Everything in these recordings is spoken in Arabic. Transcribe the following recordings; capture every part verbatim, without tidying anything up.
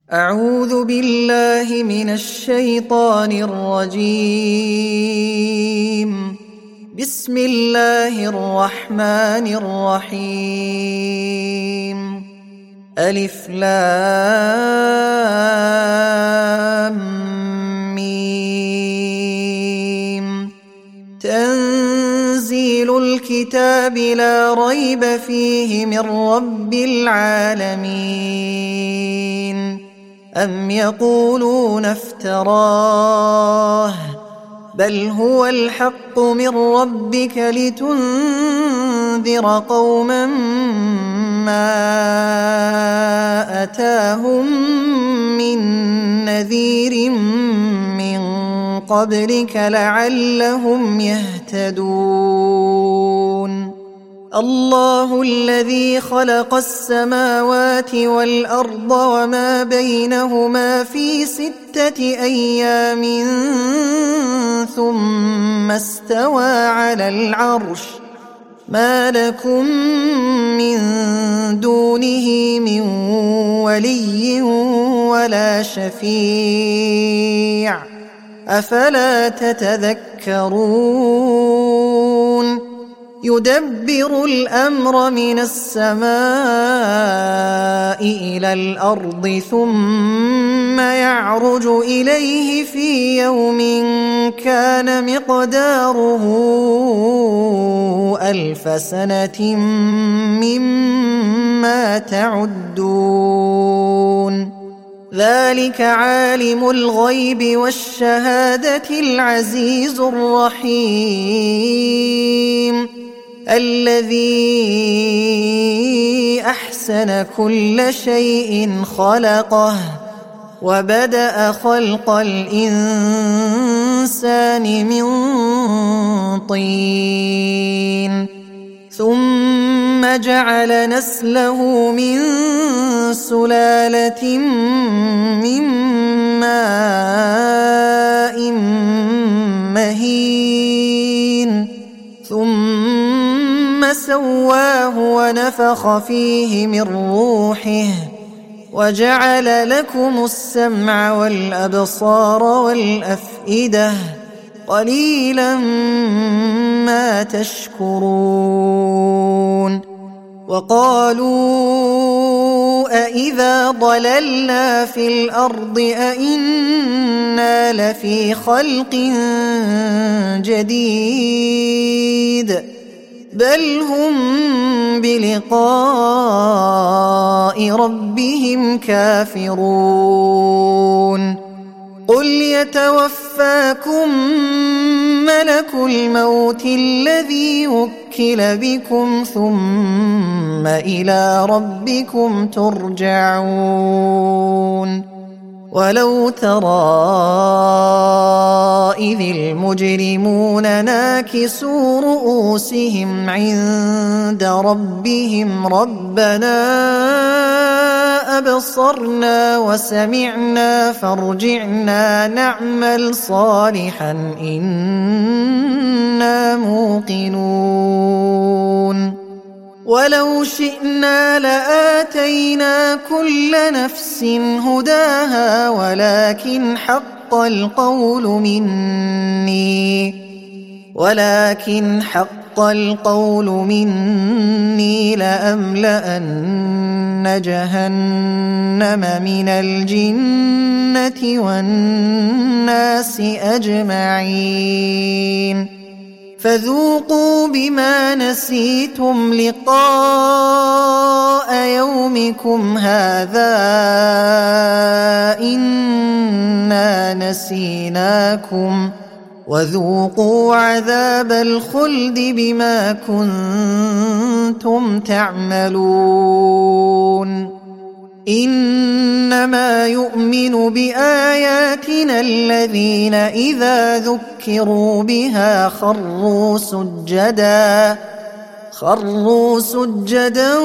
أعوذ بالله من الشيطان الرجيم. بسم الله الرحمن الرحيم. ألف لام ميم. تنزيل الكتاب لا ريب فيه من رب العالمين. أم يقولون افتراه بل هو الحق من ربك لتنذر قوما ما أتاهم من نذير من قبلك لعلهم يهتدون. الله الذي خلق السماوات والأرض وما بينهما في ستة أيام ثم استوى على العرش. ما لكم من دونه من ولي ولا شفيع أفلا تتذكرون. يدبر الأمر من السماء إلى الأرض ثم يعرج إليه في يوم كان مقداره ألف سنة مما تعدون. ذلك عالم الغيب والشهادة العزيز الرحيم الذي أحسن كل شيء خلقه وبدأ خلق الإنسان من طين ثم جعل نسله من سلالة من ماء مهين ثم سواه ونفخ فيه من روحه وجعل لكم السمع والأبصار والأفئدة قليلا ما تشكرون. وقالوا أإذا ضللنا في الأرض أإنا لفي خلق جديد بل هم بلقاء ربهم كافرون. قل يتوفاكم ملك الموت الذي وكل بكم ثم إلى ربكم ترجعون. ولو ترى إذ المجرمون ناكسوا رؤوسهم عند ربهم ربنا أبصرنا وسمعنا فارجعنا نعمل صالحا إنا موقنون. ولو شئنا لآتينا كل نفس هداها ولكن حق القول مني ولكن حق القول مني لأملأن جهنم من الجنة والناس أجمعين. فذوقوا بما نسيتم لقاء يومكم هذا إنا نسيناكم وذوقوا عذاب الخلد بما كنتم تعملون. إنما يؤمن بآياتنا الذين إذا ذكروا بها خروا سجدا خروا سجدا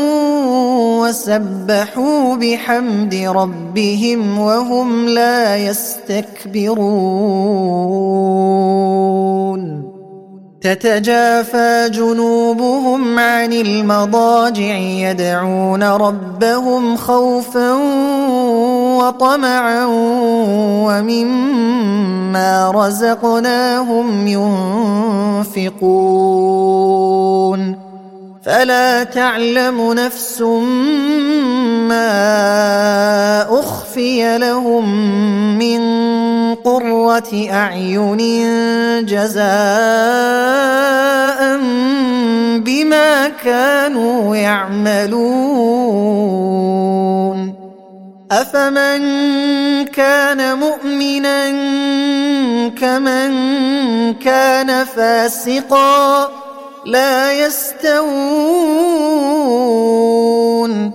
وسبحوا بحمد ربهم وهم لا يستكبرون. تتجافى جنوبهم عن المضاجع يدعون ربهم خوفا وطمعا ومما رزقناهم ينفقون فلا تعلم نفس ما أخفي لهم من قرة أعين جزاء بما كانوا يعملون أفمن كان مؤمنا كمن كان فاسقا لا يستوون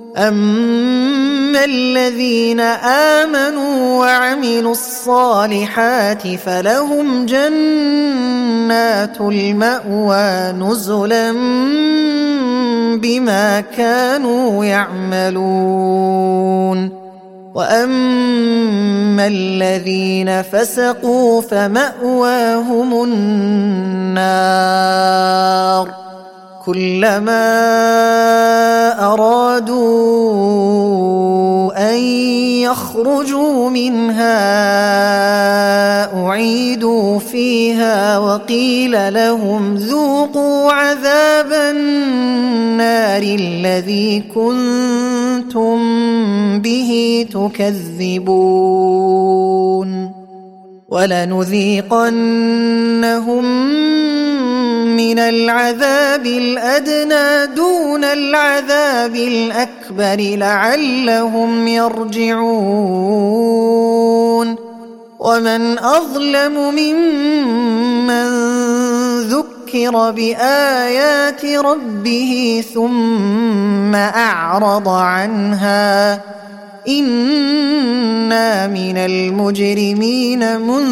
أما الذين آمنوا وعملوا الصالحات فلهم جنات المأوى نزلا بما كانوا يعملون وأما الذين فسقوا فمأواهم النار كلما أرادوا أن يخرجوا منها أعيدوا فيها وقيل لهم ذوقوا عذاب النار الذي كنتم به تكذبون ولنذيقنهم من العذاب الأدنى دون العذاب الأكبر لعلهم يرجعون ومن أظلم ممن ذكر بآيات ربه ثم أعرض عنها إنا من المجرمين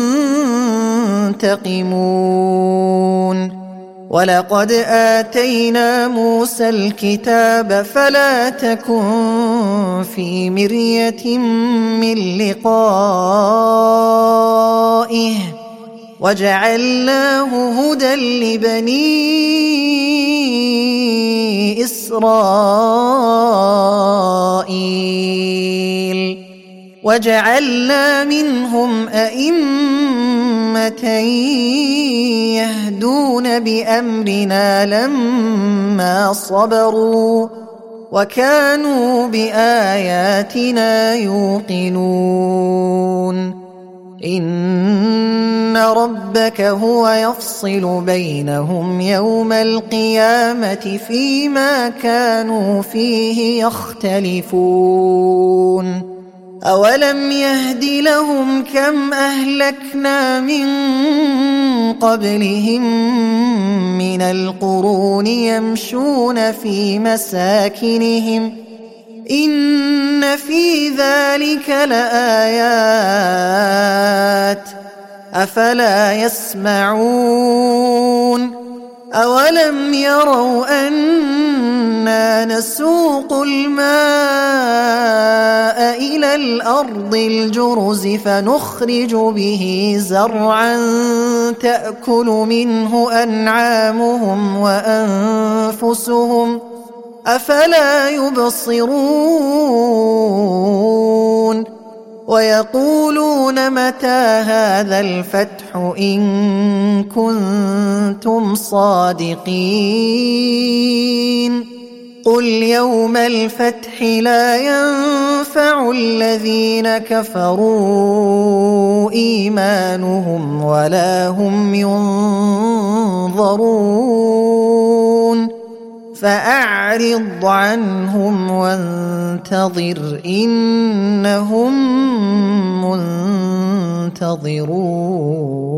منتقمون ولقد آتينا موسى الكتاب فلا تكن في مرية من لقائه وجعلناه هدى لبني إسرائيل وجعلنا منهم أئمة يهدون بأمرنا لما صبروا وكانوا بآياتنا يوقنون إن ربك هو يفصل بينهم يوم القيامة فيما كانوا فيه يختلفون أولم يهد لهم كم أهلكنا من قبلهم من القرون يمشون في مساكنهم إن في ذلك لآيات أفلا يسمعون أولم يروا أنا نسوق الماء إلى الأرض الجرز فنخرج به زرعا تأكل منه أنعامهم وأنفسهم أفلا يبصرون ويقولون متى هذا الفتح إن كنتم صادقين قل يوم الفتح لا ينفع الذين كفروا إيمانهم ولا هم ينظرون فأعرض عنهم وانتظر إنهم منتظرون.